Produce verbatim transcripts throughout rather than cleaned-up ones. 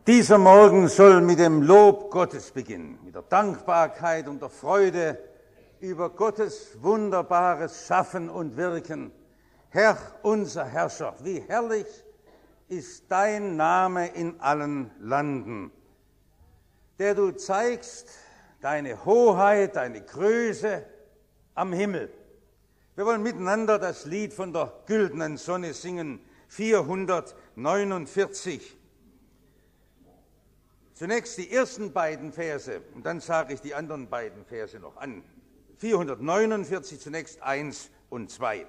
Dieser Morgen soll mit dem Lob Gottes beginnen, mit der Dankbarkeit und der Freude über Gottes wunderbares Schaffen und Wirken. Herr, unser Herrscher, wie herrlich ist dein Name in allen Landen, der du zeigst deine Hoheit, deine Größe am Himmel. Wir wollen miteinander das Lied von der güldenen Sonne singen, vierhundertneunundvierzig. Zunächst die ersten beiden Verse und dann sage ich die anderen beiden Verse noch an. vierhundertneunundvierzig, zunächst eins und zwei.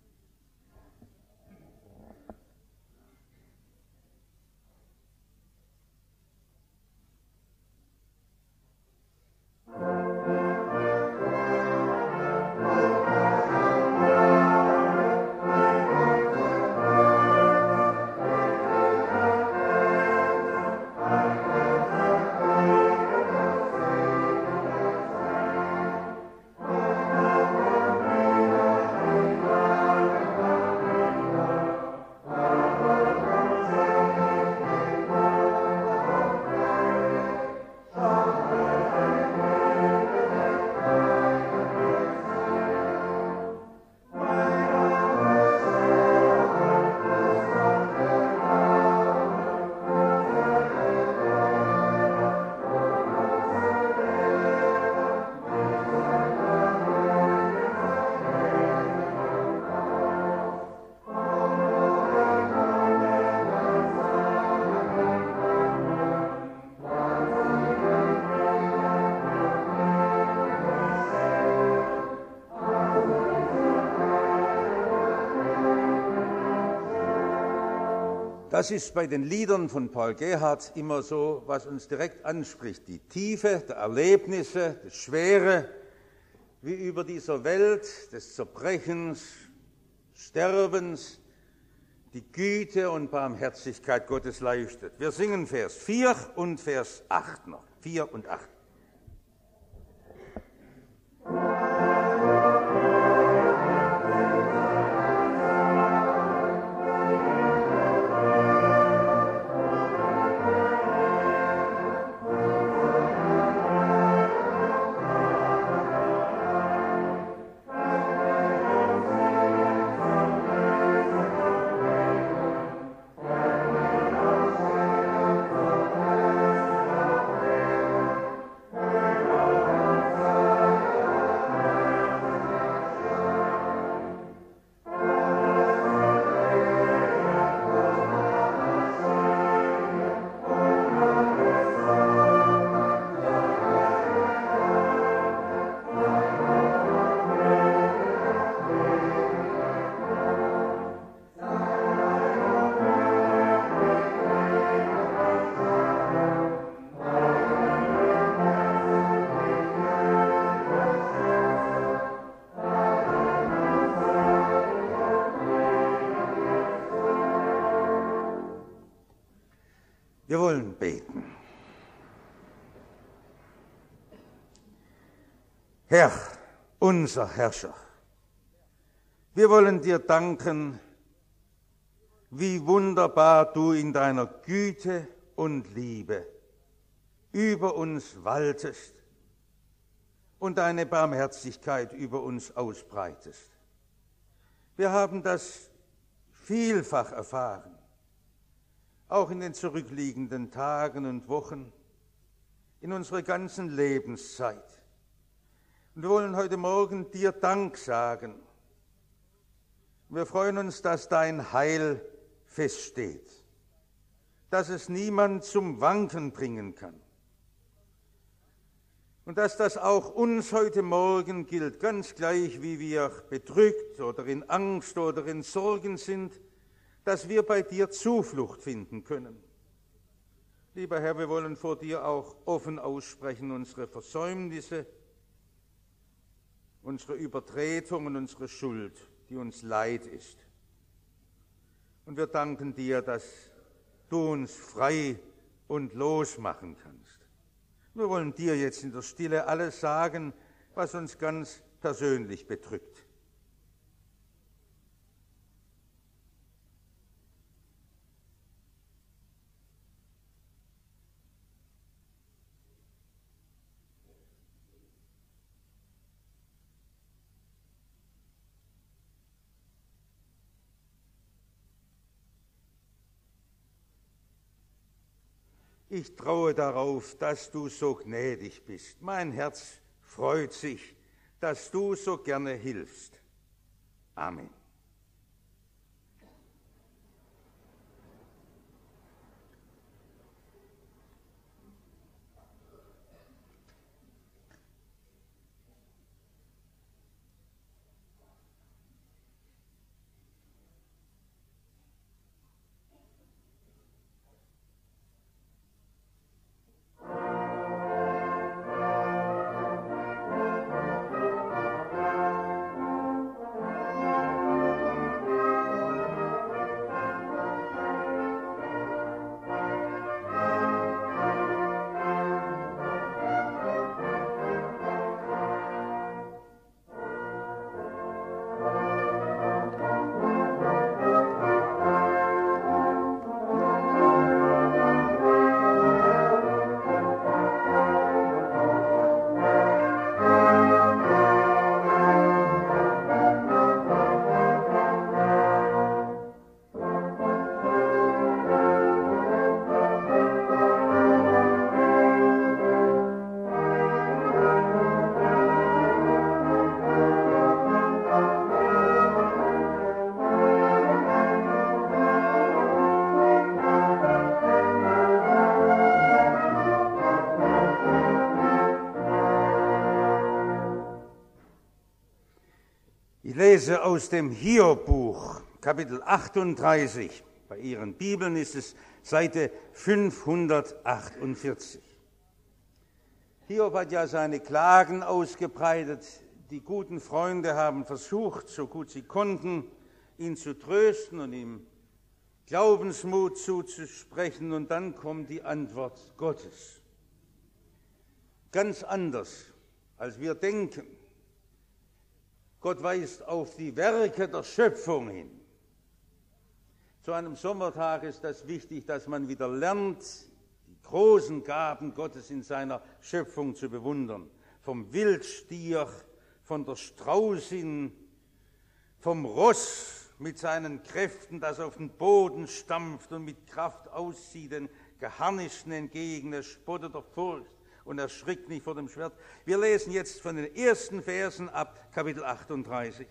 Das ist bei den Liedern von Paul Gerhardt immer so, was uns direkt anspricht. Die Tiefe der Erlebnisse, das Schwere, wie über dieser Welt des Zerbrechens, Sterbens, die Güte und Barmherzigkeit Gottes leuchtet. Wir singen Vers vier und Vers acht noch. vier und acht. Wir wollen beten. Herr, unser Herrscher, wir wollen dir danken, wie wunderbar du in deiner Güte und Liebe über uns waltest und deine Barmherzigkeit über uns ausbreitest. Wir haben das vielfach erfahren, auch in den zurückliegenden Tagen und Wochen, in unserer ganzen Lebenszeit. Und wir wollen heute Morgen dir Dank sagen. Wir freuen uns, dass dein Heil feststeht, dass es niemand zum Wanken bringen kann. Und dass das auch uns heute Morgen gilt, ganz gleich wie wir bedrückt oder in Angst oder in Sorgen sind, dass wir bei dir Zuflucht finden können. Lieber Herr, wir wollen vor dir auch offen aussprechen unsere Versäumnisse, unsere Übertretung und unsere Schuld, die uns leid ist. Und wir danken dir, dass du uns frei und losmachen kannst. Wir wollen dir jetzt in der Stille alles sagen, was uns ganz persönlich bedrückt. Ich traue darauf, dass du so gnädig bist. Mein Herz freut sich, dass du so gerne hilfst. Amen. Ich lese aus dem Hiob-Buch, Kapitel achtunddreißig. Bei Ihren Bibeln ist es Seite fünfhundertachtundvierzig. Hiob hat ja seine Klagen ausgebreitet. Die guten Freunde haben versucht, so gut sie konnten, ihn zu trösten und ihm Glaubensmut zuzusprechen. Und dann kommt die Antwort Gottes. Ganz anders, als wir denken. Gott weist auf die Werke der Schöpfung hin. Zu einem Sommertag ist das wichtig, dass man wieder lernt, die großen Gaben Gottes in seiner Schöpfung zu bewundern. Vom Wildstier, von der Straußin, vom Ross mit seinen Kräften, das auf den Boden stampft und mit Kraft auszieht, den Geharnischten entgegen, er spottet der Furcht und erschrickt nicht vor dem Schwert. Wir lesen jetzt von den ersten Versen ab Kapitel achtunddreißig.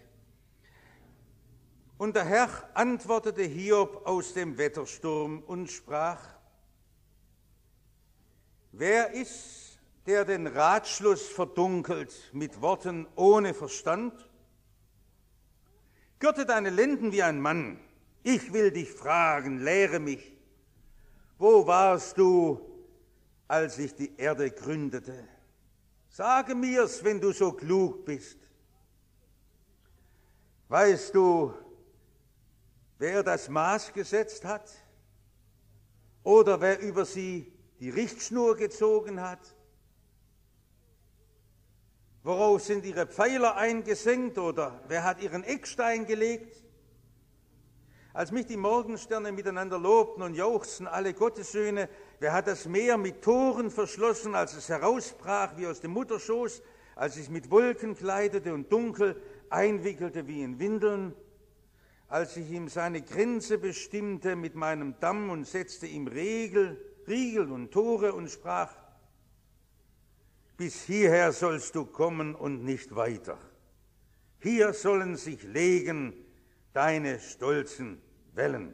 Und der Herr antwortete Hiob aus dem Wettersturm und sprach: Wer ist, der den Ratschluss verdunkelt mit Worten ohne Verstand? Gürte deine Lenden wie ein Mann. Ich will dich fragen, lehre mich. Wo warst du, als ich die Erde gründete? Sage mir's, wenn du so klug bist. Weißt du, wer das Maß gesetzt hat? Oder wer über sie die Richtschnur gezogen hat? Worauf sind ihre Pfeiler eingesenkt oder wer hat ihren Eckstein gelegt? Als mich die Morgensterne miteinander lobten und jauchzten alle Gottessöhne, wer hat das Meer mit Toren verschlossen, als es herausbrach wie aus dem Mutterschoß, als es mit Wolken kleidete und dunkel einwickelte wie in Windeln, als ich ihm seine Grenze bestimmte mit meinem Damm und setzte ihm Riegel, Riegel und Tore und sprach: Bis hierher sollst du kommen und nicht weiter. Hier sollen sich legen deine stolzen Wellen.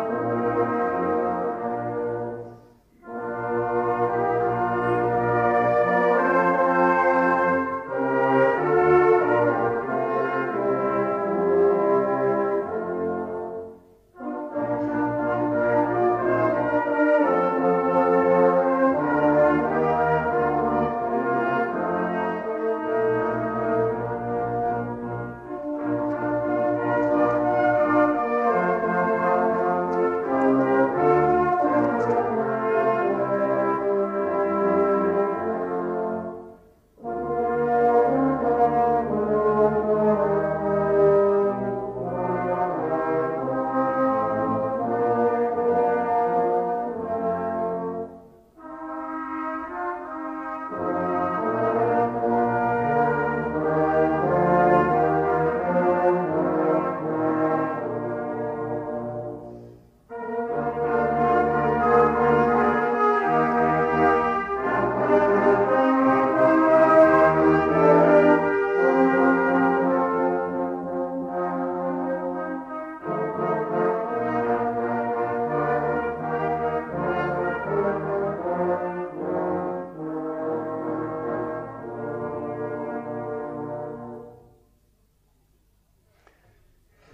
Amen.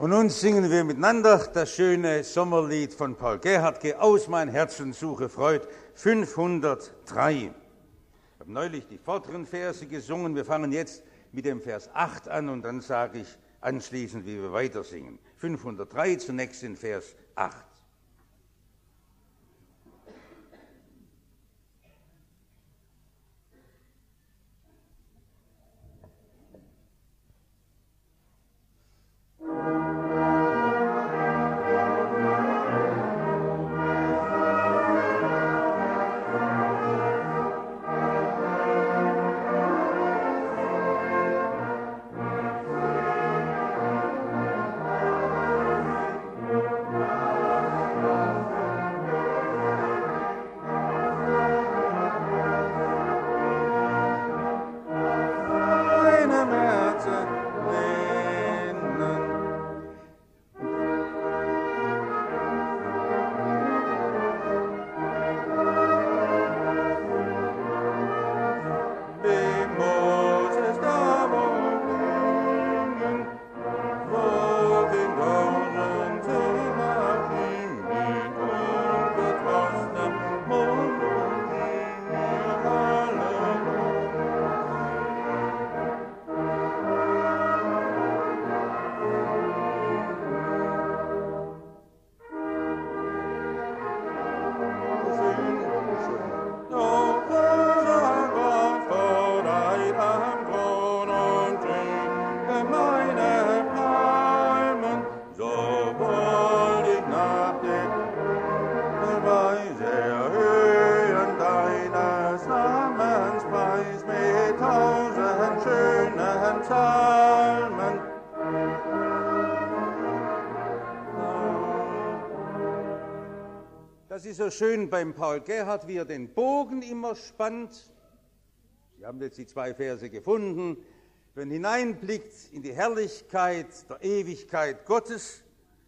Und nun singen wir miteinander das schöne Sommerlied von Paul Gerhardt, Geh aus mein Herz und suche Freud, fünfhundertdrei. Ich habe neulich die vorderen Verse gesungen, wir fangen jetzt mit dem Vers acht an und dann sage ich anschließend, wie wir weiter singen. fünfhundertdrei, zunächst in Vers acht. Das ist so schön beim Paul Gerhardt, wie er den Bogen immer spannt. Sie haben jetzt die zwei Verse gefunden. Wenn hineinblickt in die Herrlichkeit der Ewigkeit Gottes,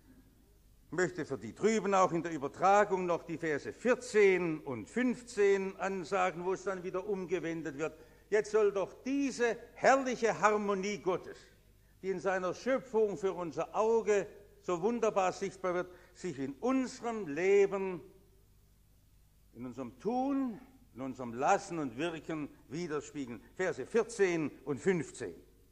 möchte für die drüben auch in der Übertragung noch die Verse vierzehn und fünfzehn ansagen, wo es dann wieder umgewendet wird. Jetzt soll doch diese herrliche Harmonie Gottes, die in seiner Schöpfung für unser Auge so wunderbar sichtbar wird, sich in unserem Leben, in unserem Tun, in unserem Lassen und Wirken widerspiegeln. Verse vierzehn und fünfzehn.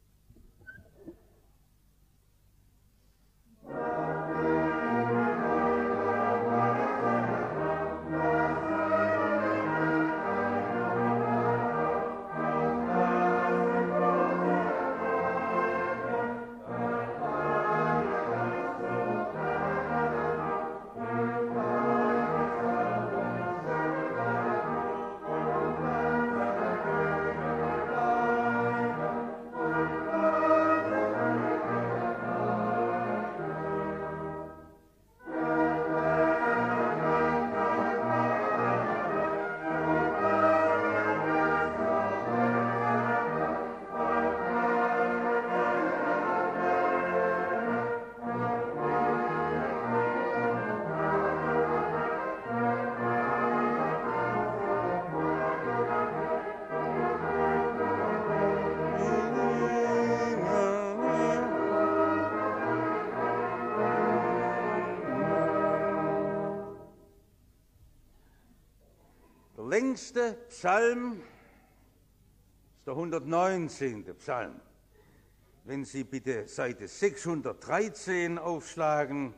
Der längste Psalm ist der hundertneunzehnte Psalm. Wenn Sie bitte Seite sechshundertdreizehn aufschlagen.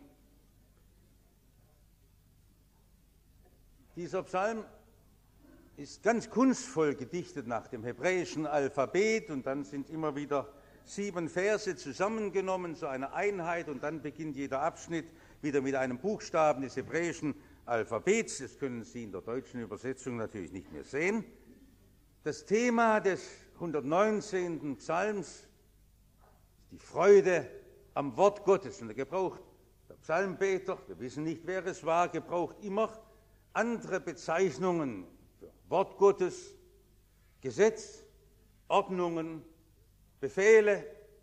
Dieser Psalm ist ganz kunstvoll gedichtet nach dem hebräischen Alphabet und dann sind immer wieder sieben Verse zusammengenommen zu einer Einheit und dann beginnt jeder Abschnitt wieder mit einem Buchstaben des hebräischen Alphabets. Das können Sie in der deutschen Übersetzung natürlich nicht mehr sehen. Das Thema des hundertneunzehnten Psalms ist die Freude am Wort Gottes. Und er gebraucht, der Psalmbeter, wir wissen nicht, wer es war, gebraucht immer andere Bezeichnungen für Wort Gottes, Gesetz, Ordnungen, Befehle.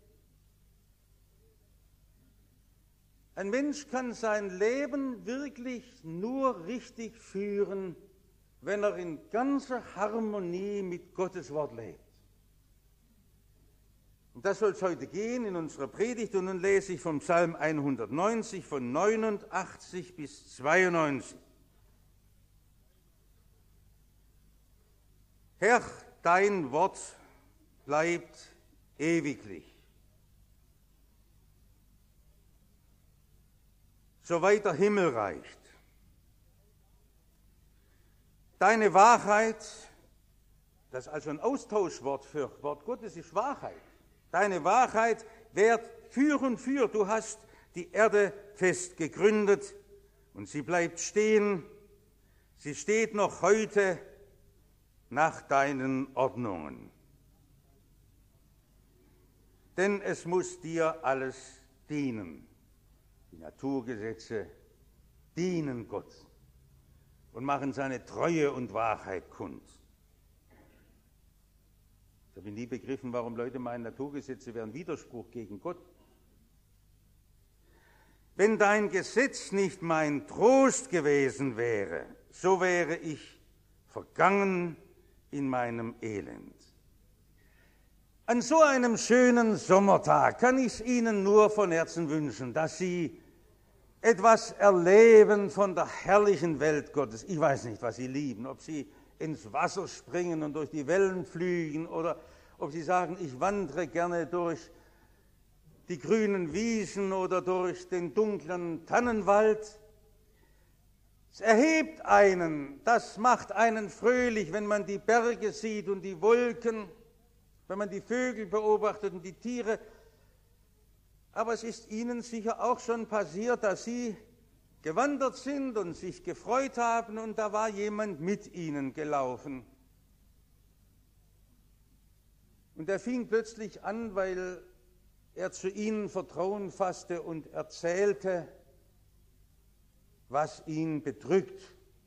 Ein Mensch kann sein Leben wirklich nur richtig führen, wenn er in ganzer Harmonie mit Gottes Wort lebt. Und das soll es heute gehen in unserer Predigt. Und nun lese ich vom Psalm hundertneunzig, von neunundachtzig bis zweiundneunzig. Herr, dein Wort bleibt ewiglich. Soweit der Himmel reicht. Deine Wahrheit, das ist also ein Austauschwort für Wort Gottes, ist Wahrheit. Deine Wahrheit währt für und für. Du hast die Erde fest gegründet und sie bleibt stehen. Sie steht noch heute nach deinen Ordnungen. Denn es muss dir alles dienen. Die Naturgesetze dienen Gott und machen seine Treue und Wahrheit kund. Ich habe nie begriffen, warum Leute meinen, Naturgesetze wären Widerspruch gegen Gott. Wenn dein Gesetz nicht mein Trost gewesen wäre, so wäre ich vergangen in meinem Elend. An so einem schönen Sommertag kann ich es Ihnen nur von Herzen wünschen, dass Sie etwas erleben von der herrlichen Welt Gottes. Ich weiß nicht, was Sie lieben, ob Sie ins Wasser springen und durch die Wellen flügen oder ob Sie sagen, ich wandere gerne durch die grünen Wiesen oder durch den dunklen Tannenwald. Es erhebt einen, das macht einen fröhlich, wenn man die Berge sieht und die Wolken, wenn man die Vögel beobachtet und die Tiere. Aber es ist Ihnen sicher auch schon passiert, dass Sie gewandert sind und sich gefreut haben und da war jemand mit Ihnen gelaufen. Und er fing plötzlich an, weil er zu Ihnen Vertrauen fasste und erzählte, was ihn bedrückt.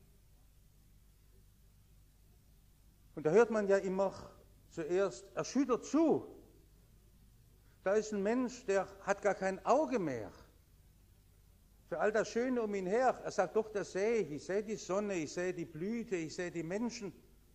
Und da hört man ja immer zuerst erschüttert zu. Da ist ein Mensch, der hat gar kein Auge mehr für all das Schöne um ihn her. Er sagt, doch, das sehe ich. Ich sehe die Sonne, ich sehe die Blüte, ich sehe die Menschen.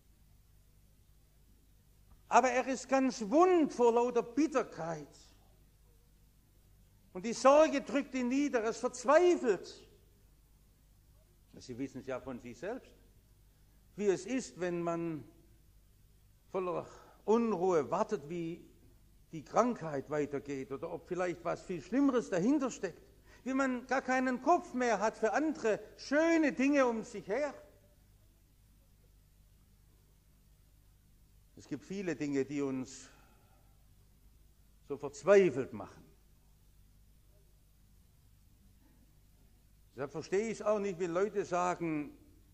Aber er ist ganz wund vor lauter Bitterkeit. Und die Sorge drückt ihn nieder, er ist verzweifelt. Sie wissen es ja von sich selbst, wie es ist, wenn man voller Unruhe wartet, wie die Krankheit weitergeht oder ob vielleicht was viel Schlimmeres dahinter steckt, wie man gar keinen Kopf mehr hat für andere schöne Dinge um sich her. Es gibt viele Dinge, die uns so verzweifelt machen. Deshalb verstehe ich es auch nicht, wenn Leute sagen,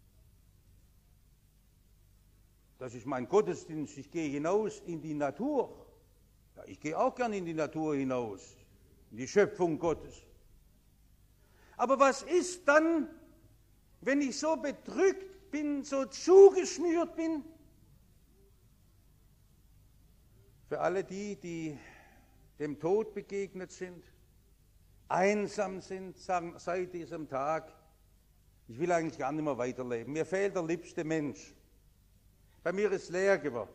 das ist mein Gottesdienst, ich gehe hinaus in die Natur. Ja, ich gehe auch gern in die Natur hinaus, in die Schöpfung Gottes. Aber was ist dann, wenn ich so bedrückt bin, so zugeschnürt bin? Für alle die, die dem Tod begegnet sind, einsam sind, sagen seit diesem Tag, ich will eigentlich gar nicht mehr weiterleben. Mir fehlt der liebste Mensch. Bei mir ist leer geworden.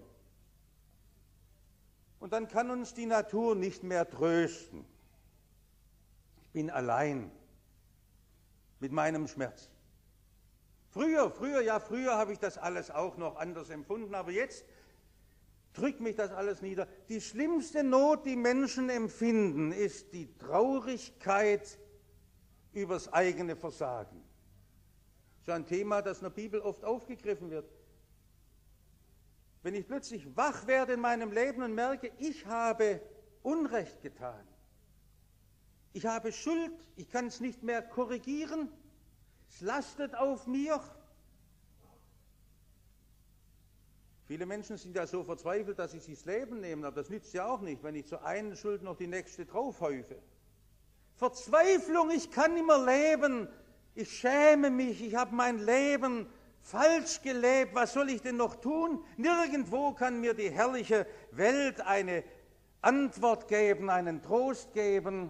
Und dann kann uns die Natur nicht mehr trösten. Ich bin allein mit meinem Schmerz. Früher, früher, ja, früher habe ich das alles auch noch anders empfunden, aber jetzt drückt mich das alles nieder. Die schlimmste Not, die Menschen empfinden, ist die Traurigkeit über das eigene Versagen. Das ist ein Thema, das in der Bibel oft aufgegriffen wird. Wenn ich plötzlich wach werde in meinem Leben und merke, ich habe Unrecht getan, ich habe Schuld, ich kann es nicht mehr korrigieren, es lastet auf mir. Viele Menschen sind ja so verzweifelt, dass sie sich das Leben nehmen, aber das nützt ja auch nicht, wenn ich zur einen Schuld noch die nächste draufhäufe. Verzweiflung, ich kann nicht mehr leben, ich schäme mich, ich habe mein Leben falsch gelebt, was soll ich denn noch tun? Nirgendwo kann mir die herrliche Welt eine Antwort geben, einen Trost geben.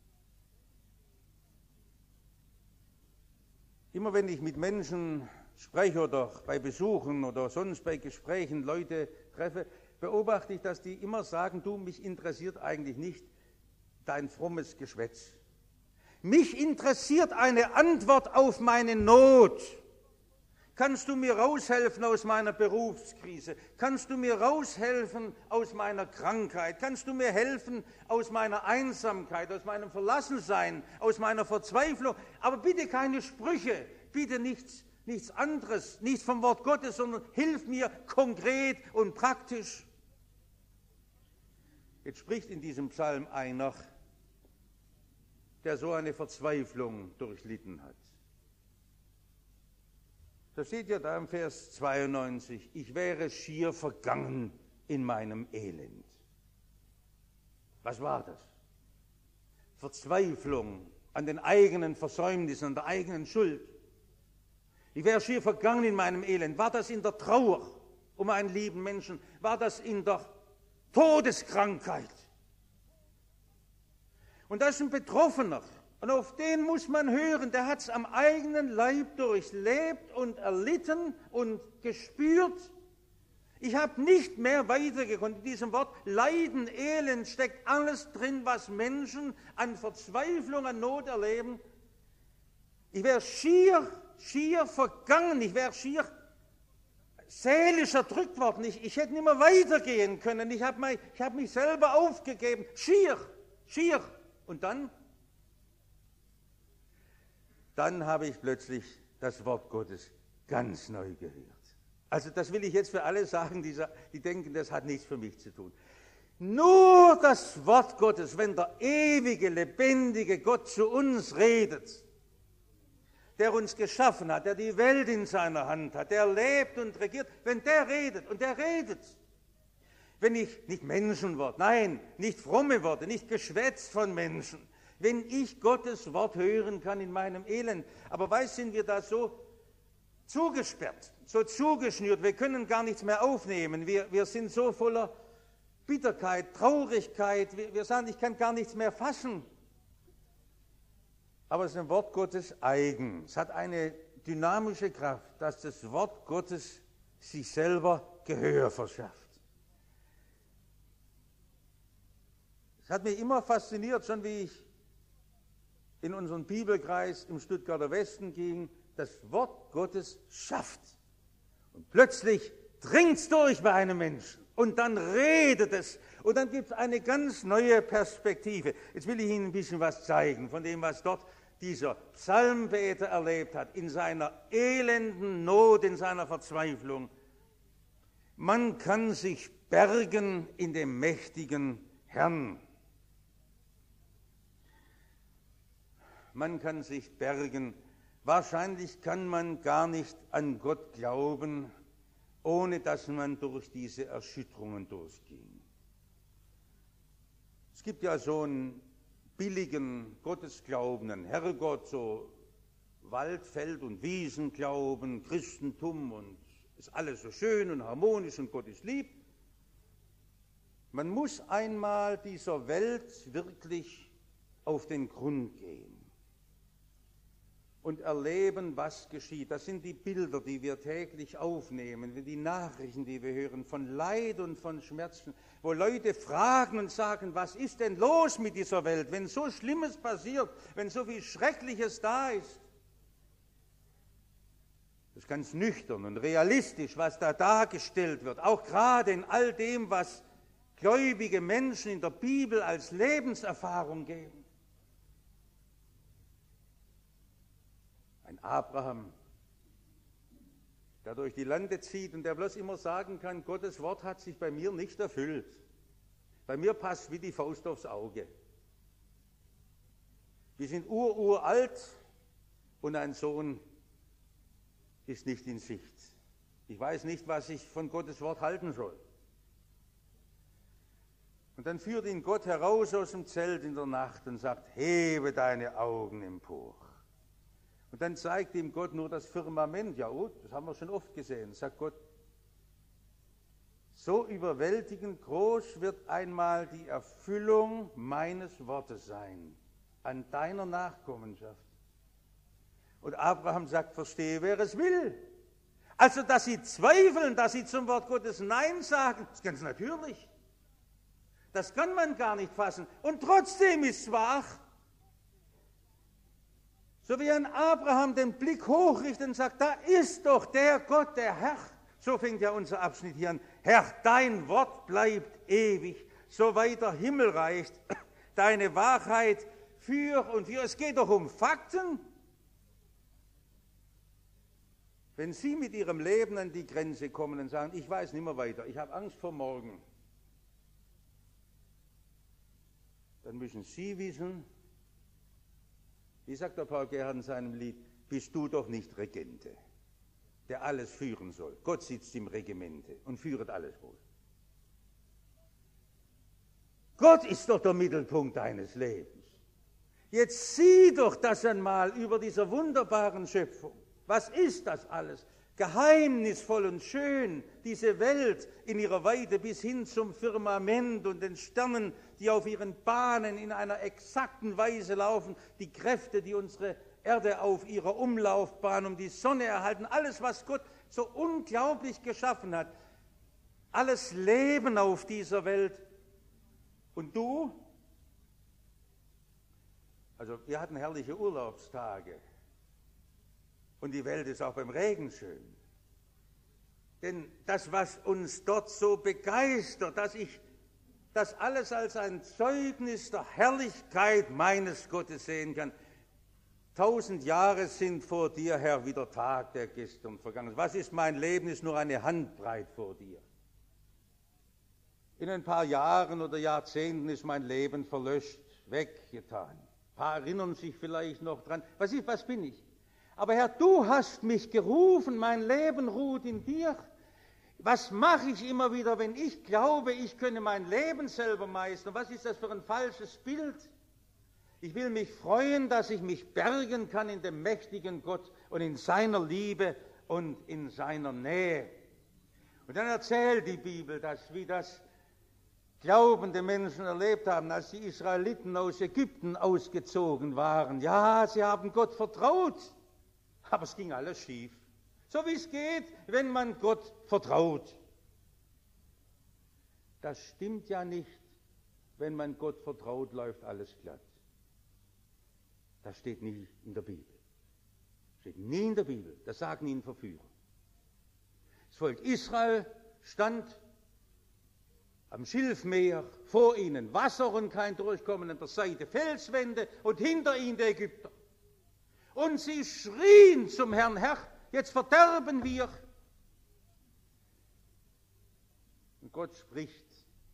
Immer wenn ich mit Menschen spreche oder bei Besuchen oder sonst bei Gesprächen Leute treffe, beobachte ich, dass die immer sagen, du, mich interessiert eigentlich nicht dein frommes Geschwätz. Mich interessiert eine Antwort auf meine Not. Kannst du mir raushelfen aus meiner Berufskrise? Kannst du mir raushelfen aus meiner Krankheit? Kannst du mir helfen aus meiner Einsamkeit, aus meinem Verlassensein, aus meiner Verzweiflung? Aber bitte keine Sprüche, bitte nichts, nichts anderes, nichts vom Wort Gottes, sondern hilf mir konkret und praktisch. Jetzt spricht in diesem Psalm einer, der so eine Verzweiflung durchlitten hat. Da steht ja da im Vers zweiundneunzig, ich wäre schier vergangen in meinem Elend. Was war das? Verzweiflung an den eigenen Versäumnissen, an der eigenen Schuld. Ich wäre schier vergangen in meinem Elend. War das in der Trauer um einen lieben Menschen? War das in der Todeskrankheit? Und das ist ein Betroffener. Und auf den muss man hören, der hat es am eigenen Leib durchlebt und erlitten und gespürt. Ich habe nicht mehr weitergekonnt. In diesem Wort Leiden, Elend steckt alles drin, was Menschen an Verzweiflung, an Not erleben. Ich wäre schier, schier vergangen, ich wäre schier seelisch erdrückt worden. Ich, ich hätte nicht mehr weitergehen können. Ich habe mich, ich hab mich selber aufgegeben. Schier, schier. Und dann? Dann habe ich plötzlich das Wort Gottes ganz neu gehört. Also das will ich jetzt für alle sagen, die, die denken, das hat nichts für mich zu tun. Nur das Wort Gottes, wenn der ewige, lebendige Gott zu uns redet, der uns geschaffen hat, der die Welt in seiner Hand hat, der lebt und regiert, wenn der redet, und der redet, wenn ich nicht Menschenwort, nein, nicht fromme Worte, nicht Geschwätz von Menschen, wenn ich Gottes Wort hören kann in meinem Elend. Aber weißt, sind wir da so zugesperrt, so zugeschnürt, wir können gar nichts mehr aufnehmen, wir, wir sind so voller Bitterkeit, Traurigkeit, wir, wir sagen, ich kann gar nichts mehr fassen. Aber es ist ein Wort Gottes eigen, es hat eine dynamische Kraft, dass das Wort Gottes sich selber Gehör verschafft. Es hat mich immer fasziniert, schon wie ich in unseren Bibelkreis im Stuttgarter Westen ging, das Wort Gottes schafft. Und plötzlich dringt es durch bei einem Menschen. Und dann redet es. Und dann gibt es eine ganz neue Perspektive. Jetzt will ich Ihnen ein bisschen was zeigen von dem, was dort dieser Psalmbeter erlebt hat, in seiner elenden Not, in seiner Verzweiflung. Man kann sich bergen in dem mächtigen Herrn. Man kann sich bergen. Wahrscheinlich kann man gar nicht an Gott glauben, ohne dass man durch diese Erschütterungen durchging. Es gibt ja so einen billigen Gottesglauben, einen Herrgott, so Wald-, Feld- und Wiesenglauben, Christentum, und ist alles so schön und harmonisch und Gott ist lieb. Man muss einmal dieser Welt wirklich auf den Grund gehen und erleben, was geschieht. Das sind die Bilder, die wir täglich aufnehmen, die Nachrichten, die wir hören, von Leid und von Schmerzen, wo Leute fragen und sagen, was ist denn los mit dieser Welt, wenn so Schlimmes passiert, wenn so viel Schreckliches da ist. Das ist ganz nüchtern und realistisch, was da dargestellt wird, auch gerade in all dem, was gläubige Menschen in der Bibel als Lebenserfahrung geben. Ein Abraham, der durch die Lande zieht und der bloß immer sagen kann, Gottes Wort hat sich bei mir nicht erfüllt. Bei mir passt wie die Faust aufs Auge. Wir sind ururalt und ein Sohn ist nicht in Sicht. Ich weiß nicht, was ich von Gottes Wort halten soll. Und dann führt ihn Gott heraus aus dem Zelt in der Nacht und sagt, hebe deine Augen empor. Und dann zeigt ihm Gott nur das Firmament. Ja, oh, das haben wir schon oft gesehen. Sagt Gott, so überwältigend groß wird einmal die Erfüllung meines Wortes sein, an deiner Nachkommenschaft. Und Abraham sagt, verstehe, wer es will. Also, dass sie zweifeln, dass sie zum Wort Gottes Nein sagen, ist ganz natürlich. Das kann man gar nicht fassen. Und trotzdem ist es wahr. So wie ein Abraham den Blick hochrichtet und sagt, da ist doch der Gott, der Herr. So fängt ja unser Abschnitt hier an. Herr, dein Wort bleibt ewig, soweit der Himmel reicht. Deine Wahrheit für und für. Es geht doch um Fakten. Wenn Sie mit Ihrem Leben an die Grenze kommen und sagen, ich weiß nicht mehr weiter, ich habe Angst vor morgen, dann müssen Sie wissen, wie sagt der Paul Gerhardt in seinem Lied, bist du doch nicht Regente, der alles führen soll. Gott sitzt im Regimente und führet alles wohl. Gott ist doch der Mittelpunkt deines Lebens. Jetzt sieh doch das einmal über dieser wunderbaren Schöpfung. Was ist das alles? Geheimnisvoll und schön, diese Welt in ihrer Weite bis hin zum Firmament und den Sternen, die auf ihren Bahnen in einer exakten Weise laufen, die Kräfte, die unsere Erde auf ihrer Umlaufbahn um die Sonne erhalten, alles, was Gott so unglaublich geschaffen hat, alles Leben auf dieser Welt. Und du? Also wir hatten herrliche Urlaubstage. Und die Welt ist auch beim Regen schön. Denn das, was uns dort so begeistert, dass ich das alles als ein Zeugnis der Herrlichkeit meines Gottes sehen kann. Tausend Jahre sind vor dir, Herr, wie der Tag, der gestern vergangen ist. Was ist mein Leben? Ist nur eine Handbreit vor dir. In ein paar Jahren oder Jahrzehnten ist mein Leben verlöscht, weggetan. Ein paar erinnern sich vielleicht noch dran. Was ist, was bin ich? Aber Herr, du hast mich gerufen, mein Leben ruht in dir. Was mache ich immer wieder, wenn ich glaube, ich könne mein Leben selber meistern? Was ist das für ein falsches Bild? Ich will mich freuen, dass ich mich bergen kann in dem mächtigen Gott und in seiner Liebe und in seiner Nähe. Und dann erzählt die Bibel, dass wie das glaubende Menschen erlebt haben, als die Israeliten aus Ägypten ausgezogen waren. Ja, sie haben Gott vertraut. Aber es ging alles schief. So wie es geht, wenn man Gott vertraut. Das stimmt ja nicht. Wenn man Gott vertraut, läuft alles glatt. Das steht nie in der Bibel. Das steht nie in der Bibel. Das sagen ihnen Verführer. Das Volk Israel stand am Schilfmeer, vor ihnen Wasser und kein Durchkommen, an der Seite Felswände und hinter ihnen die Ägypter. Und sie schrien zum Herrn, Herr, jetzt verderben wir. Und Gott spricht,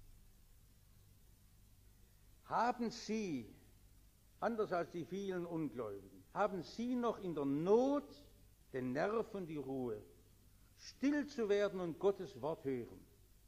haben Sie, anders als die vielen Ungläubigen, haben Sie noch in der Not den Nerven die Ruhe, still zu werden und Gottes Wort hören.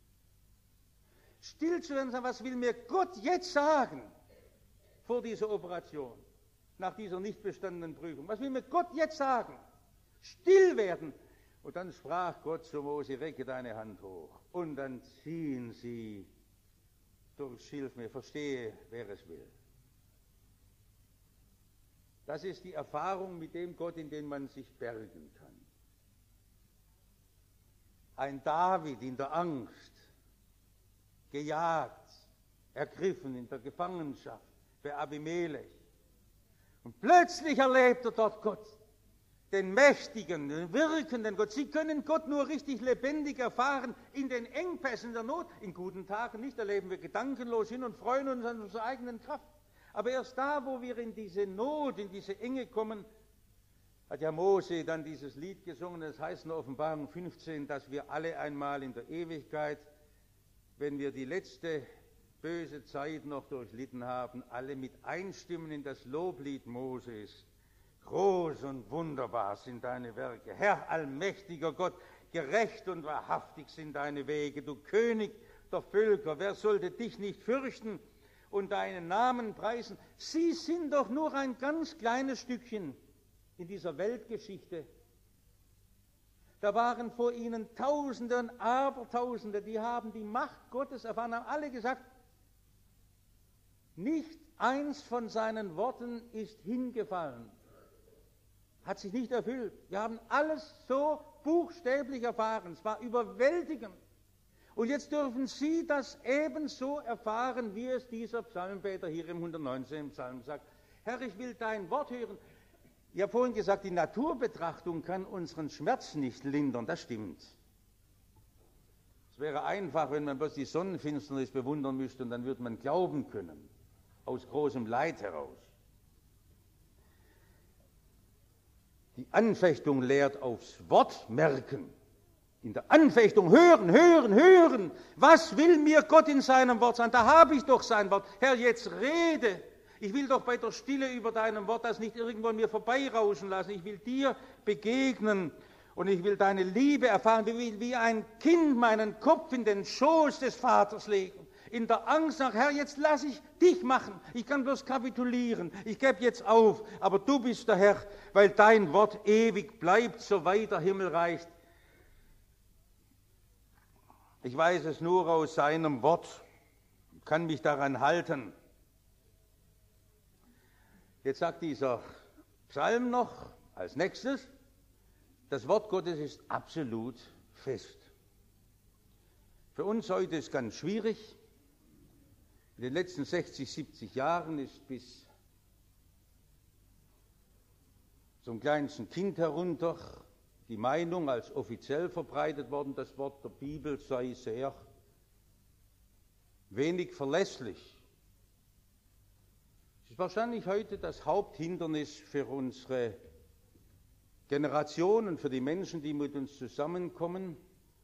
Still zu werden, was will mir Gott jetzt sagen vor dieser Operation? Nach dieser nicht bestandenen Prüfung. Was will mir Gott jetzt sagen? Still werden. Und dann sprach Gott zu Mose, recke deine Hand hoch. Und dann ziehen sie durchs Schilfmeer. Verstehe, wer es will. Das ist die Erfahrung mit dem Gott, in den man sich bergen kann. Ein David in der Angst, gejagt, ergriffen in der Gefangenschaft bei Abimelech. Und plötzlich erlebt er dort Gott, den mächtigen, den wirkenden Gott. Sie können Gott nur richtig lebendig erfahren in den Engpässen der Not. In guten Tagen nicht, da leben wir gedankenlos hin und freuen uns an unserer eigenen Kraft. Aber erst da, wo wir in diese Not, in diese Enge kommen, hat ja Mose dann dieses Lied gesungen, das heißt in der Offenbarung fünfzehn, dass wir alle einmal in der Ewigkeit, wenn wir die letzte böse Zeit noch durchlitten haben, alle mit einstimmen in das Loblied Moses. Groß und wunderbar sind deine Werke. Herr, allmächtiger Gott, gerecht und wahrhaftig sind deine Wege. Du König der Völker, wer sollte dich nicht fürchten und deinen Namen preisen? Sie sind doch nur ein ganz kleines Stückchen in dieser Weltgeschichte. Da waren vor ihnen Tausende und Abertausende, die haben die Macht Gottes erfahren, haben alle gesagt, nicht eins von seinen Worten ist hingefallen, hat sich nicht erfüllt. Wir haben alles so buchstäblich erfahren. Es war überwältigend. Und jetzt dürfen Sie das ebenso erfahren, wie es dieser Psalmbeter hier im hundertneunzehnten Psalm sagt. Herr, ich will dein Wort hören. Ich habe vorhin gesagt, die Naturbetrachtung kann unseren Schmerz nicht lindern. Das stimmt. Es wäre einfach, wenn man bloß die Sonnenfinsternis bewundern müsste und dann würde man glauben können, aus großem Leid heraus. Die Anfechtung lehrt aufs Wort merken. In der Anfechtung hören, hören, hören. Was will mir Gott in seinem Wort sagen? Da habe ich doch sein Wort. Herr, jetzt rede. Ich will doch bei der Stille über deinem Wort das nicht irgendwo an mir vorbeirauschen lassen. Ich will dir begegnen und ich will deine Liebe erfahren. Ich will wie ein Kind meinen Kopf in den Schoß des Vaters legen. In der Angst nach, Herr, jetzt lass ich dich machen. Ich kann bloß kapitulieren. Ich gebe jetzt auf. Aber du bist der Herr, weil dein Wort ewig bleibt, soweit der Himmel reicht. Ich weiß es nur aus seinem Wort, kann mich daran halten. Jetzt sagt dieser Psalm noch als nächstes, das Wort Gottes ist absolut fest. Für uns heute ist es ganz schwierig. In den letzten sechzig, siebzig Jahren ist bis zum kleinsten Kind herunter die Meinung als offiziell verbreitet worden, das Wort der Bibel sei sehr wenig verlässlich. Es ist wahrscheinlich heute das Haupthindernis für unsere Generationen, für die Menschen, die mit uns zusammenkommen.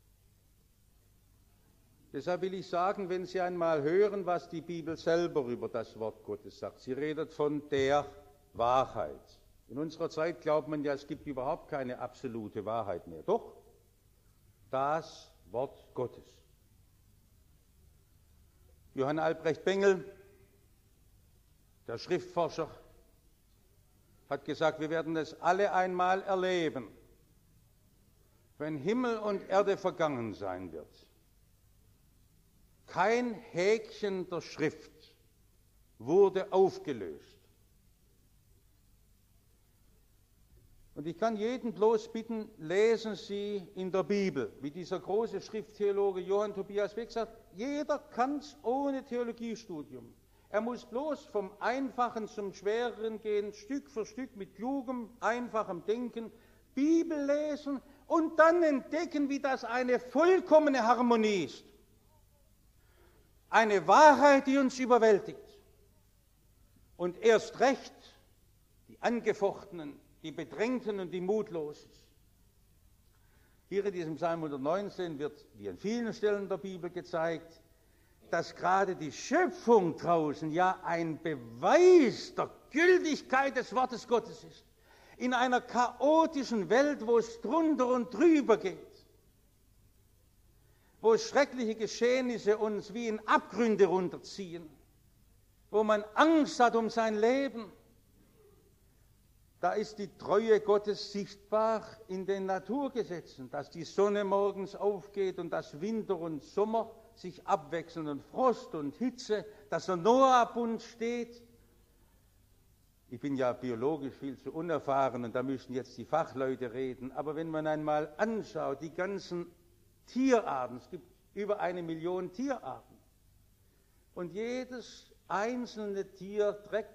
Deshalb will ich sagen, wenn Sie einmal hören, was die Bibel selber über das Wort Gottes sagt. Sie redet von der Wahrheit. In unserer Zeit glaubt man ja, es gibt überhaupt keine absolute Wahrheit mehr. Doch, das Wort Gottes. Johann Albrecht Bengel, der Schriftforscher, hat gesagt, wir werden es alle einmal erleben, wenn Himmel und Erde vergangen sein wird. Kein Häkchen der Schrift wurde aufgelöst. Und ich kann jeden bloß bitten, lesen Sie in der Bibel, wie dieser große Schrifttheologe Johann Tobias Beck sagt, jeder kann es ohne Theologiestudium. Er muss bloß vom Einfachen zum Schwereren gehen, Stück für Stück mit klugem, einfachem Denken, Bibel lesen und dann entdecken, wie das eine vollkommene Harmonie ist. Eine Wahrheit, die uns überwältigt. Und erst recht die Angefochtenen, die Bedrängten und die Mutlosen. Hier in diesem Psalm hundertneunzehn wird, wie an vielen Stellen der Bibel gezeigt, dass gerade die Schöpfung draußen ja ein Beweis der Gültigkeit des Wortes Gottes ist. In einer chaotischen Welt, wo es drunter und drüber geht, wo schreckliche Geschehnisse uns wie in Abgründe runterziehen, wo man Angst hat um sein Leben, da ist die Treue Gottes sichtbar in den Naturgesetzen, dass die Sonne morgens aufgeht und dass Winter und Sommer sich abwechseln und Frost und Hitze, dass der Noah-Bund steht. Ich bin ja biologisch viel zu unerfahren und da müssen jetzt die Fachleute reden, aber wenn man einmal anschaut, die ganzen Tierarten, es gibt über eine Million Tierarten und jedes einzelne Tier trägt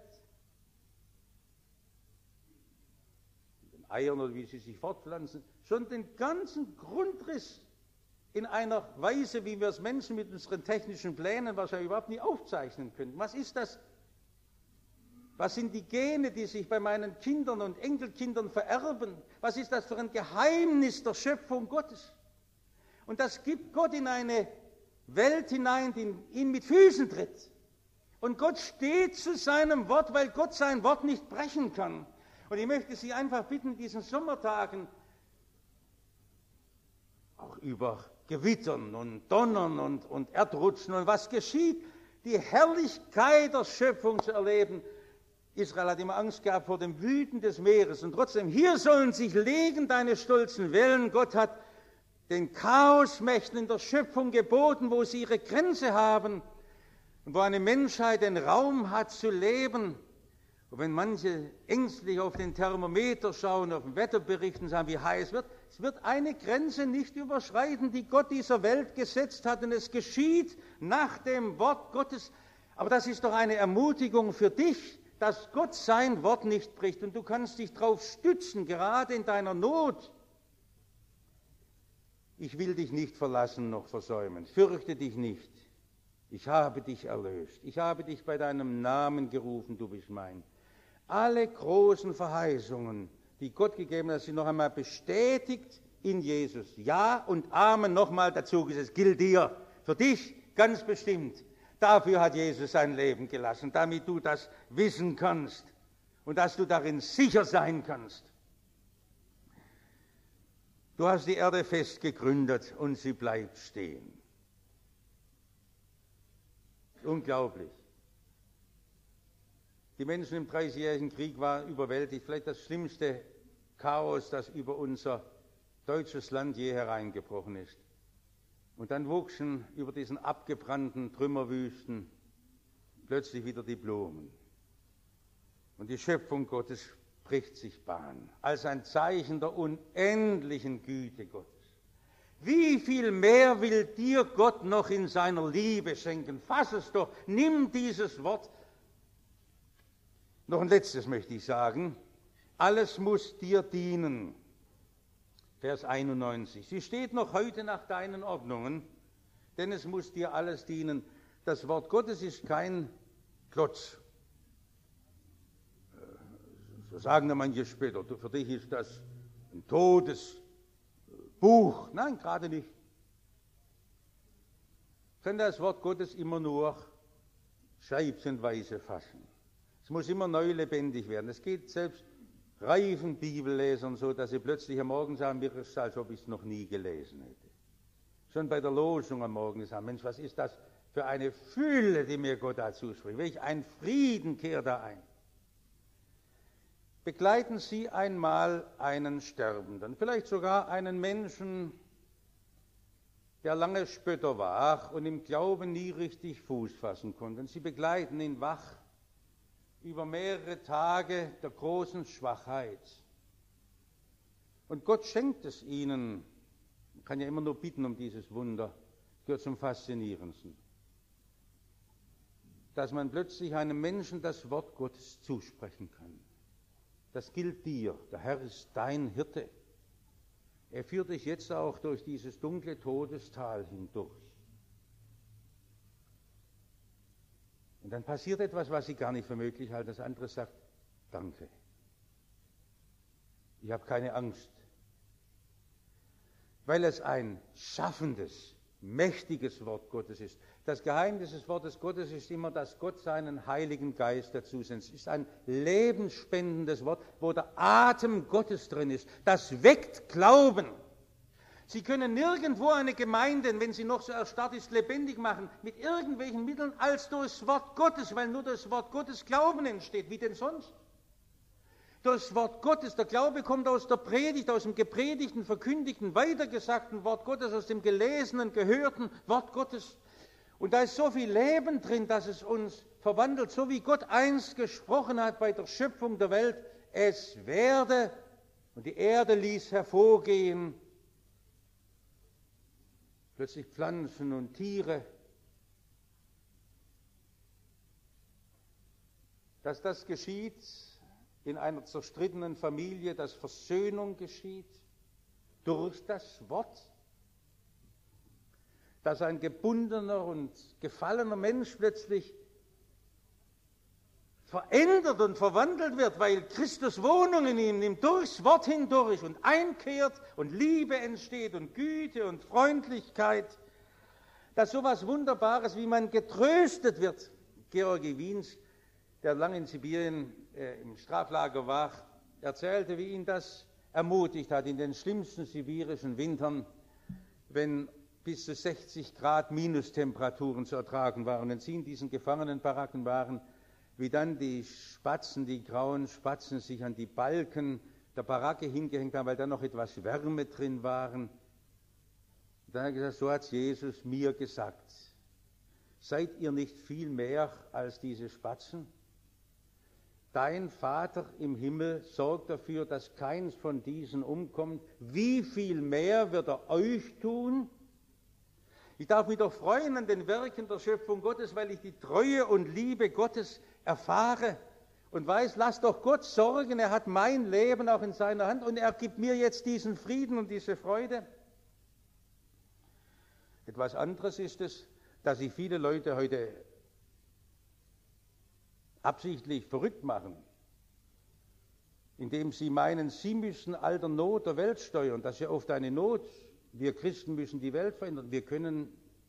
Eiern oder wie sie sich fortpflanzen, schon den ganzen Grundriss in einer Weise, wie wir es Menschen mit unseren technischen Plänen wahrscheinlich überhaupt nie aufzeichnen können. Was ist das? Was sind die Gene, die sich bei meinen Kindern und Enkelkindern vererben? Was ist das für ein Geheimnis der Schöpfung Gottes? Und das gibt Gott in eine Welt hinein, die ihn mit Füßen tritt. Und Gott steht zu seinem Wort, weil Gott sein Wort nicht brechen kann. Und ich möchte Sie einfach bitten, diesen Sommertagen auch über Gewittern und Donnern und, und Erdrutschen und was geschieht, die Herrlichkeit der Schöpfung zu erleben. Israel hat immer Angst gehabt vor dem Wüten des Meeres und trotzdem, hier sollen sich legen deine stolzen Wellen. Gott hat den Chaosmächten in der Schöpfung geboten, wo sie ihre Grenze haben und wo eine Menschheit den Raum hat zu leben. Und wenn manche ängstlich auf den Thermometer schauen, auf den Wetterbericht und sagen, wie heiß wird, Es wird eine Grenze nicht überschreiten, die Gott dieser Welt gesetzt hat, und es geschieht nach dem Wort Gottes. Aber das ist doch eine Ermutigung für dich, dass Gott sein Wort nicht bricht, und du kannst dich darauf stützen, gerade in deiner Not. Ich will dich nicht verlassen noch versäumen, fürchte dich nicht. Ich habe dich erlöst, ich habe dich bei deinem Namen gerufen, du bist mein. Alle großen Verheißungen, die Gott gegeben hat, sind noch einmal bestätigt in Jesus. Ja und Amen nochmal dazu gesetzt, gilt dir, für dich ganz bestimmt. Dafür hat Jesus sein Leben gelassen, damit du das wissen kannst und dass du darin sicher sein kannst. Du hast die Erde fest gegründet und sie bleibt stehen. Unglaublich. Die Menschen im Dreißigjährigen Krieg waren überwältigt, vielleicht das schlimmste Chaos, das über unser deutsches Land je hereingebrochen ist. Und dann wuchsen über diesen abgebrannten Trümmerwüsten plötzlich wieder die Blumen. Und die Schöpfung Gottes bricht sich Bahn, als ein Zeichen der unendlichen Güte Gottes. Wie viel mehr will dir Gott noch in seiner Liebe schenken? Fass es doch, nimm dieses Wort. Noch ein letztes möchte ich sagen. Alles muss dir dienen. Vers einundneunzig. Sie steht noch heute nach deinen Ordnungen, denn es muss dir alles dienen. Das Wort Gottes ist kein Klotz. So sagen da manche später, für dich ist das ein totes Buch. Nein, gerade nicht. Kann das Wort Gottes immer nur scheibchenweise fassen. Es muss immer neu lebendig werden. Es geht selbst reifen Bibellesern so, dass sie plötzlich am Morgen sagen, mir ist es, als ob ich es noch nie gelesen hätte. Schon bei der Losung am Morgen sagen, Mensch, was ist das für eine Fülle, die mir Gott dazu spricht. Welch ein Frieden kehrt da ein. Begleiten Sie einmal einen Sterbenden, vielleicht sogar einen Menschen, der lange Spötter war und im Glauben nie richtig Fuß fassen konnte. Und Sie begleiten ihn wach über mehrere Tage der großen Schwachheit. Und Gott schenkt es ihnen, man kann ja immer nur bitten um dieses Wunder, gehört zum Faszinierendsten, dass man plötzlich einem Menschen das Wort Gottes zusprechen kann. Das gilt dir, der Herr ist dein Hirte. Er führt dich jetzt auch durch dieses dunkle Todestal hindurch. Und dann passiert etwas, was sie gar nicht für möglich halten. Das andere sagt, danke. Ich habe keine Angst. Weil es ein schaffendes, mächtiges Wort Gottes ist. Das Geheimnis des Wortes Gottes ist immer, dass Gott seinen Heiligen Geist dazu sendet. Es ist ein lebensspendendes Wort, wo der Atem Gottes drin ist. Das weckt Glauben. Sie können nirgendwo eine Gemeinde, wenn sie noch so erstarrt ist, lebendig machen, mit irgendwelchen Mitteln als durchs Wort Gottes, weil nur durchs Wort Gottes Glauben entsteht. Wie denn sonst? Durchs Wort Gottes. Der Glaube kommt aus der Predigt, aus dem gepredigten, verkündigten, weitergesagten Wort Gottes, aus dem gelesenen, gehörten Wort Gottes. Und da ist so viel Leben drin, dass es uns verwandelt, so wie Gott einst gesprochen hat bei der Schöpfung der Welt. Es werde, und die Erde ließ hervorgehen, plötzlich Pflanzen und Tiere. Dass das geschieht in einer zerstrittenen Familie, dass Versöhnung geschieht durch das Wort, dass ein gebundener und gefallener Mensch plötzlich verändert und verwandelt wird, weil Christus Wohnung in ihm nimmt, durchs Wort hindurch und einkehrt und Liebe entsteht und Güte und Freundlichkeit, dass so etwas Wunderbares, wie man getröstet wird. Georgi Wiens, der lange in Sibirien äh, im Straflager war, erzählte, wie ihn das ermutigt hat in den schlimmsten sibirischen Wintern, wenn bis zu sechzig Grad Minustemperaturen zu ertragen waren und sie in diesen Gefangenenbaracken waren, wie dann die Spatzen, die grauen Spatzen sich an die Balken der Baracke hingehängt haben, weil da noch etwas Wärme drin waren. Dann hat er gesagt, so hat Jesus mir gesagt. Seid ihr nicht viel mehr als diese Spatzen? dein Vater im Himmel sorgt dafür, dass keins von diesen umkommt. Wie viel mehr wird er euch tun? Ich darf mich doch freuen an den Werken der Schöpfung Gottes, weil ich die Treue und Liebe Gottes erfahre und weiß, lass doch Gott sorgen, er hat mein Leben auch in seiner Hand und er gibt mir jetzt diesen Frieden und diese Freude. Etwas anderes ist es, dass sich viele Leute heute absichtlich verrückt machen, indem sie meinen, sie müssen all der Not der Welt steuern. Das ist ja oft eine Not. Wir Christen müssen die Welt verändern. Wir können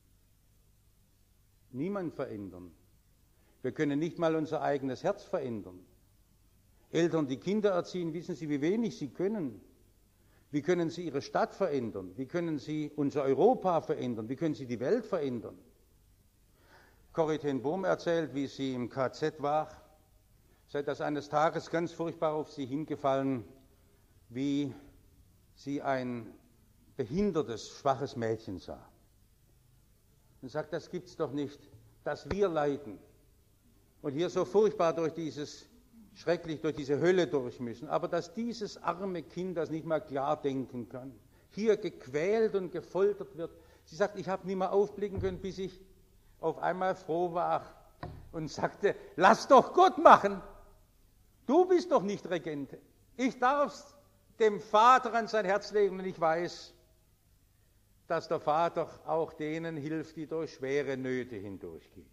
niemanden verändern. Wir können nicht mal unser eigenes Herz verändern. Eltern, die Kinder erziehen, wissen Sie, wie wenig sie können. Wie können sie ihre Stadt verändern? Wie können sie unser Europa verändern? Wie können sie die Welt verändern? Corrie ten Boom erzählt, wie sie im K Z war, sei das eines Tages ganz furchtbar auf sie hingefallen, wie sie ein behindertes, schwaches Mädchen sah. Und sagt, das gibt's doch nicht, dass wir leiden und hier so furchtbar durch dieses, schrecklich durch diese Hölle durch müssen, aber dass dieses arme Kind das nicht mal klar denken kann, hier gequält und gefoltert wird. Sie sagt, ich habe nie mehr aufblicken können, bis ich auf einmal froh war und sagte, lass doch Gott machen. Du bist doch nicht Regente. Ich darf es dem Vater an sein Herz legen und ich weiß, dass der Vater auch denen hilft, die durch schwere Nöte hindurchgehen.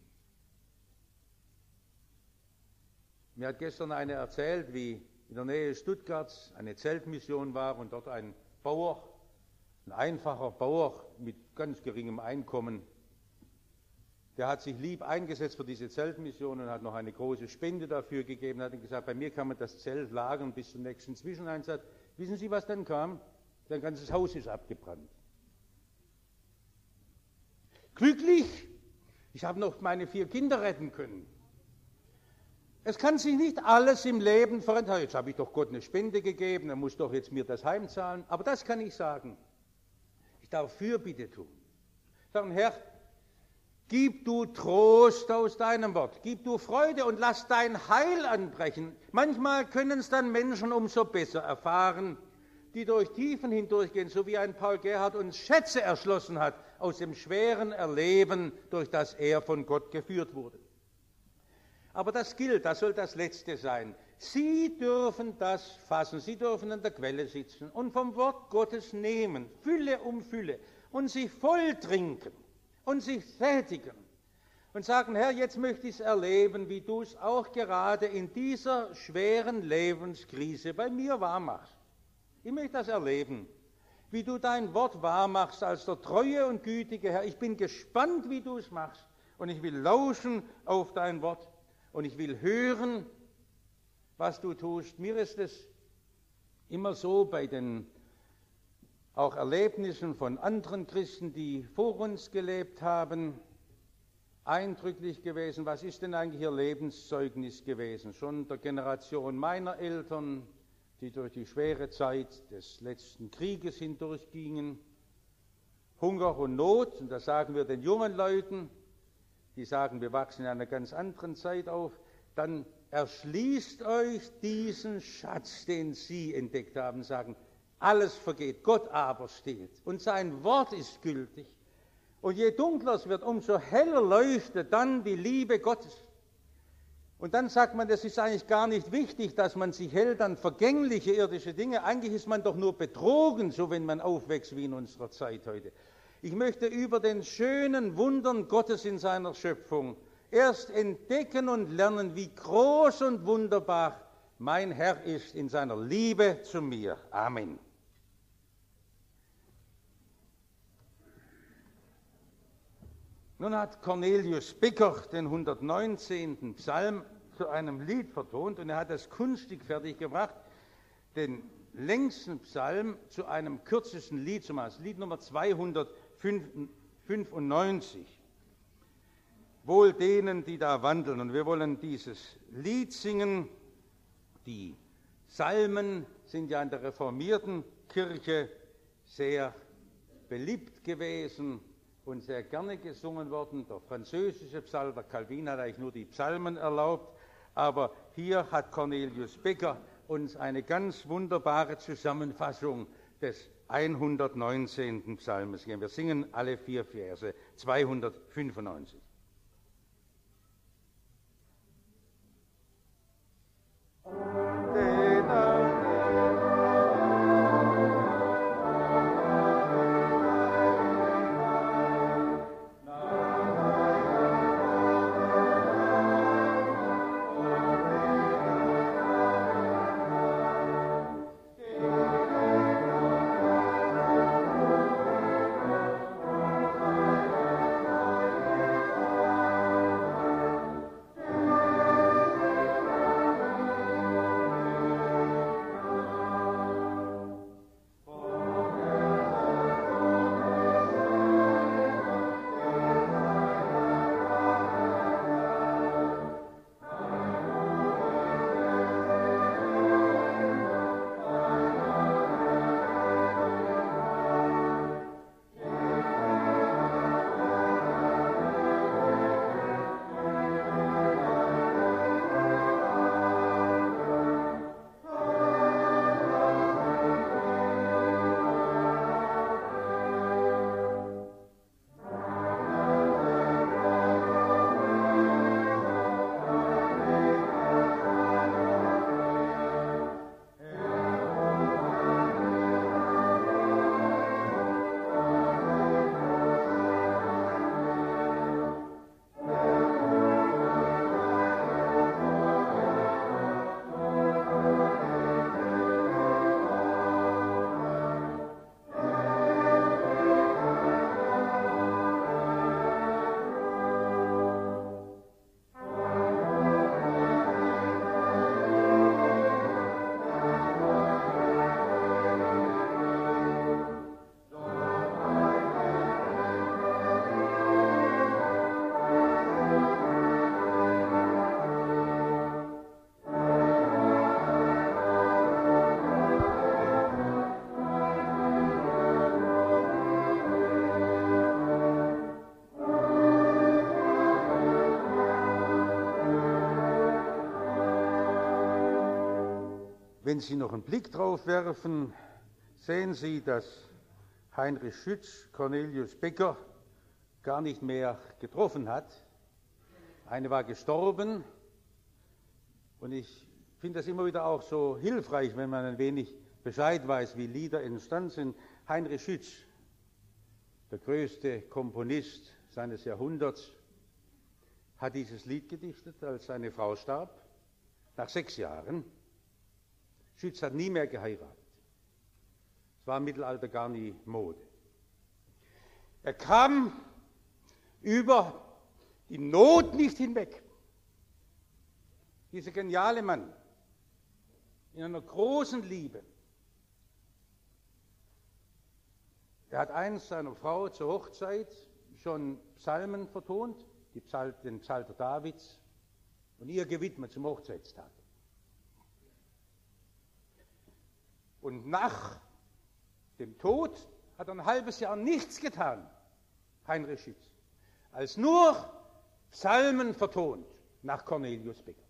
Mir hat gestern eine erzählt, wie in der Nähe Stuttgarts eine Zeltmission war und dort ein Bauer, ein einfacher Bauer mit ganz geringem Einkommen, der hat sich lieb eingesetzt für diese Zeltmission und hat noch eine große Spende dafür gegeben, hat gesagt, bei mir kann man das Zelt lagern bis zum nächsten Zwischeneinsatz. Wissen Sie, was dann kam? Sein ganzes Haus ist abgebrannt. Glücklich, ich habe noch meine vier Kinder retten können. Es kann sich nicht alles im Leben verändern. Jetzt habe ich doch Gott eine Spende gegeben, er muss doch jetzt mir das heimzahlen. Aber das kann ich sagen. Ich darf Fürbitte tun. Sagen, Herr, gib du Trost aus deinem Wort, gib du Freude und lass dein Heil anbrechen. Manchmal können es dann Menschen umso besser erfahren, die durch Tiefen hindurchgehen, so wie ein Paul Gerhardt uns Schätze erschlossen hat aus dem schweren Erleben, durch das er von Gott geführt wurde. Aber das gilt, das soll das Letzte sein. Sie dürfen das fassen, Sie dürfen an der Quelle sitzen und vom Wort Gottes nehmen, Fülle um Fülle, und sich voll trinken und sich sättigen und sagen, Herr, jetzt möchte ich es erleben, wie du es auch gerade in dieser schweren Lebenskrise bei mir wahrmachst. Ich möchte das erleben, wie du dein Wort wahrmachst als der treue und gütige Herr. Ich bin gespannt, wie du es machst und ich will lauschen auf dein Wort. Und ich will hören, was du tust. Mir ist es immer so bei den auch Erlebnissen von anderen Christen, die vor uns gelebt haben, eindrücklich gewesen. Was ist denn eigentlich ihr Lebenszeugnis gewesen? Schon der Generation meiner Eltern, die durch die schwere Zeit des letzten Krieges hindurchgingen. Hunger und Not, und das sagen wir den jungen Leuten, die sagen, wir wachsen in einer ganz anderen Zeit auf, dann erschließt euch diesen Schatz, den Sie entdeckt haben, sagen, alles vergeht, Gott aber steht und sein Wort ist gültig. Und je dunkler es wird, umso heller leuchtet dann die Liebe Gottes. Und dann sagt man, das ist eigentlich gar nicht wichtig, dass man sich hält an vergängliche irdische Dinge. Eigentlich ist man doch nur betrogen, so wenn man aufwächst wie in unserer Zeit heute. Ich möchte über den schönen Wundern Gottes in seiner Schöpfung erst entdecken und lernen, wie groß und wunderbar mein Herr ist in seiner Liebe zu mir. Amen. Nun hat Cornelius Bicker den hundertneunzehnten Psalm zu einem Lied vertont und er hat das kunstig fertiggebracht, den längsten Psalm zu einem kürzesten Lied zu machen, das Lied Nummer zweihundertfünfundneunzig. Wohl denen, die da wandeln. Und wir wollen dieses Lied singen. Die Psalmen sind ja in der reformierten Kirche sehr beliebt gewesen und sehr gerne gesungen worden. Der französische Psalm, der Calvin hat eigentlich nur die Psalmen erlaubt, Aber hier hat Cornelius Becker uns eine ganz wunderbare Zusammenfassung des hundertneunzehnten Psalmes gegeben. Wir singen alle vier Verse, zweihundertfünfundneunzig. Wenn Sie noch einen Blick drauf werfen, sehen Sie, dass Heinrich Schütz Cornelius Becker gar nicht mehr getroffen hat. Eine war gestorben und ich finde das immer wieder auch so hilfreich, wenn man ein wenig Bescheid weiß, wie Lieder entstanden sind. Heinrich Schütz, der größte Komponist seines Jahrhunderts, hat dieses Lied gedichtet, als seine Frau starb, nach sechs Jahren. Schütz hat nie mehr geheiratet. Es war im Mittelalter gar nie Mode. Er kam über die Not nicht hinweg. Dieser geniale Mann in einer großen Liebe. Er hat einst seiner Frau zur Hochzeit schon Psalmen vertont, die Psal- den Psalter Davids, und ihr gewidmet zum Hochzeitstag. Und nach dem Tod hat er ein halbes Jahr nichts getan, Heinrich Schütz, als nur Psalmen vertont nach Cornelius Becker.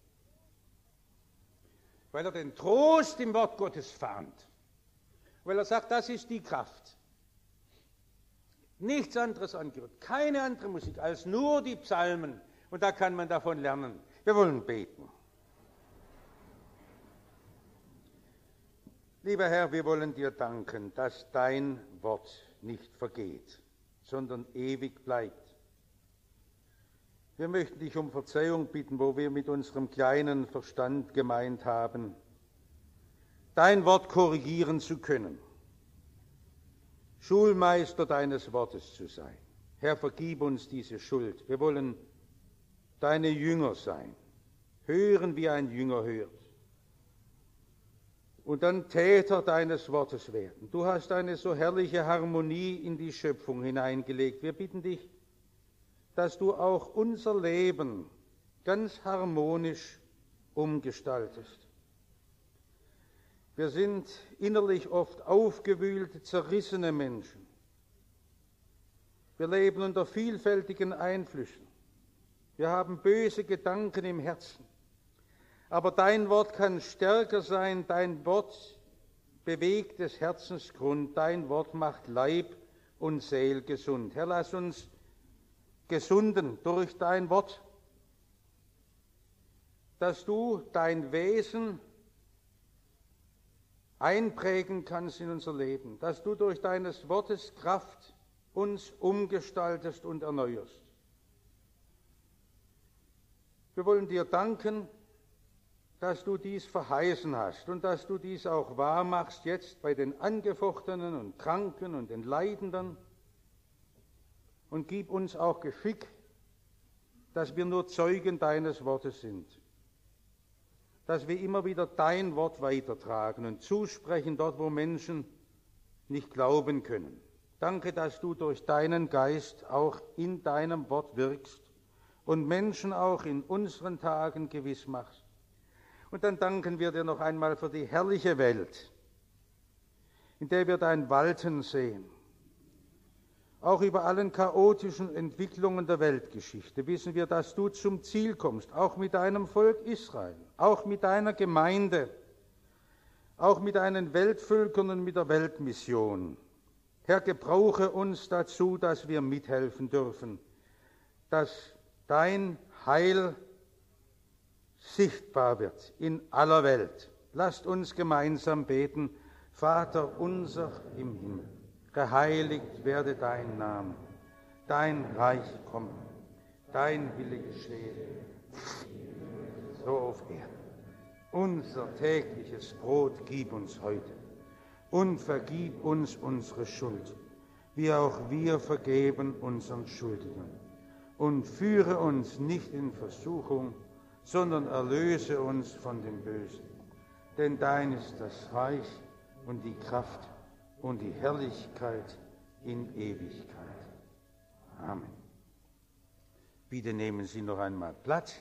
Weil er den Trost im Wort Gottes fand. Weil er sagt, das ist die Kraft. Nichts anderes angehört, keine andere Musik als nur die Psalmen. Und da kann man davon lernen. Wir wollen beten. Lieber Herr, wir wollen dir danken, dass dein Wort nicht vergeht, sondern ewig bleibt. Wir möchten dich um Verzeihung bitten, wo wir mit unserem kleinen Verstand gemeint haben, dein Wort korrigieren zu können, Schulmeister deines Wortes zu sein. Herr, vergib uns diese Schuld. Wir wollen deine Jünger sein, hören, wie ein Jünger hört. Und dann Täter deines Wortes werden. Du hast eine so herrliche Harmonie in die Schöpfung hineingelegt. Wir bitten dich, dass du auch unser Leben ganz harmonisch umgestaltest. Wir sind innerlich oft aufgewühlte, zerrissene Menschen. Wir leben unter vielfältigen Einflüssen. Wir haben böse Gedanken im Herzen. Aber dein Wort kann stärker sein, dein Wort bewegt des Herzens Grund, dein Wort macht Leib und Seel gesund. Herr, lass uns gesunden durch dein Wort, dass du dein Wesen einprägen kannst in unser Leben, dass du durch deines Wortes Kraft uns umgestaltest und erneuerst. Wir wollen dir danken, dass du dies verheißen hast und dass du dies auch wahr machst jetzt bei den Angefochtenen und Kranken und den Leidenden. Und gib uns auch Geschick, dass wir nur Zeugen deines Wortes sind, dass wir immer wieder dein Wort weitertragen und zusprechen dort, wo Menschen nicht glauben können. Danke, dass du durch deinen Geist auch in deinem Wort wirkst und Menschen auch in unseren Tagen gewiss machst. Und dann danken wir dir noch einmal für die herrliche Welt, in der wir dein Walten sehen. Auch über allen chaotischen Entwicklungen der Weltgeschichte wissen wir, dass du zum Ziel kommst, auch mit deinem Volk Israel, auch mit deiner Gemeinde, auch mit deinen Weltvölkern und mit der Weltmission. Herr, gebrauche uns dazu, dass wir mithelfen dürfen, dass dein Heil sichtbar wird in aller Welt. Lasst uns gemeinsam beten. Vater unser im Himmel, geheiligt werde dein Name, dein Reich komme, dein Wille geschehe, so auf Erden. Unser tägliches Brot gib uns heute und vergib uns unsere Schuld, wie auch wir vergeben unseren Schuldigen. Und führe uns nicht in Versuchung, sondern erlöse uns von dem Bösen. Denn dein ist das Reich und die Kraft und die Herrlichkeit in Ewigkeit. Amen. Bitte nehmen Sie noch einmal Platz.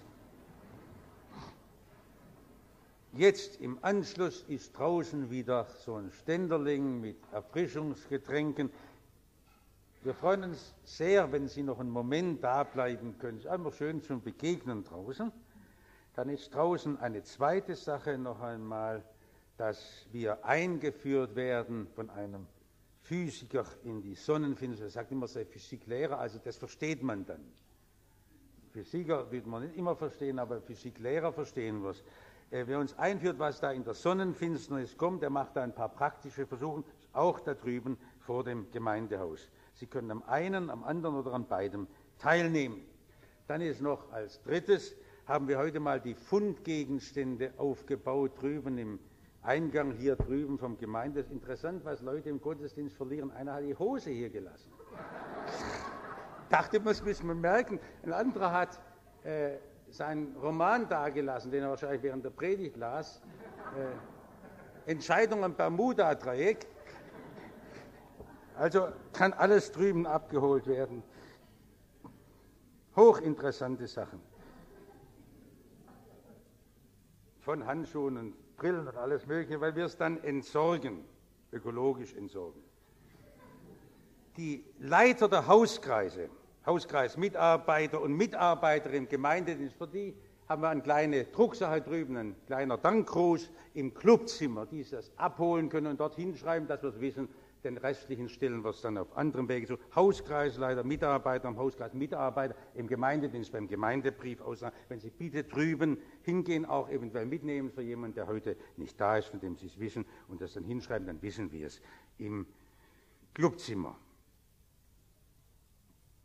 Jetzt im Anschluss ist draußen wieder so ein Ständerling mit Erfrischungsgetränken. Wir freuen uns sehr, wenn Sie noch einen Moment da bleiben können. Es ist einfach schön zum Begegnen draußen. Dann ist draußen eine zweite Sache noch einmal, dass wir eingeführt werden von einem Physiker in die Sonnenfinsternis. Er sagt immer, sei Physiklehrer, also das versteht man dann. Physiker wird man nicht immer verstehen, aber Physiklehrer verstehen wir es. Wer uns einführt, was da in der Sonnenfinsternis kommt, der macht da ein paar praktische Versuche, auch da drüben vor dem Gemeindehaus. Sie können am einen, am anderen oder an beidem teilnehmen. Dann ist noch als drittes, haben wir heute mal die Fundgegenstände aufgebaut, drüben im Eingang hier drüben vom Gemeinde. Das ist interessant, was Leute im Gottesdienst verlieren. Einer hat die Hose hier gelassen. Dachte, das müssen wir merken. Ein anderer hat äh, seinen Roman dagelassen, den er wahrscheinlich während der Predigt las. Äh, Entscheidung am Bermuda-Dreieck. Also kann alles drüben abgeholt werden. Hochinteressante Sachen. Von Handschuhen und Brillen und alles Mögliche, weil wir es dann entsorgen, ökologisch entsorgen. Die Leiter der Hauskreise, Hauskreismitarbeiter und Mitarbeiter im Gemeindedienst, für die haben wir eine kleine Drucksache drüben, ein kleiner Dankgruß im Clubzimmer, die das abholen können und dort hinschreiben, dass wir es wissen. Den restlichen stellen wir es dann auf anderem Wege zu. Hauskreisleiter, Mitarbeiter am Hauskreis, Mitarbeiter im Gemeindedienst, beim Gemeindebrief aussagen. Wenn Sie bitte drüben hingehen, auch eventuell mitnehmen für jemanden, der heute nicht da ist, von dem Sie es wissen, und das dann hinschreiben, dann wissen wir es im Clubzimmer.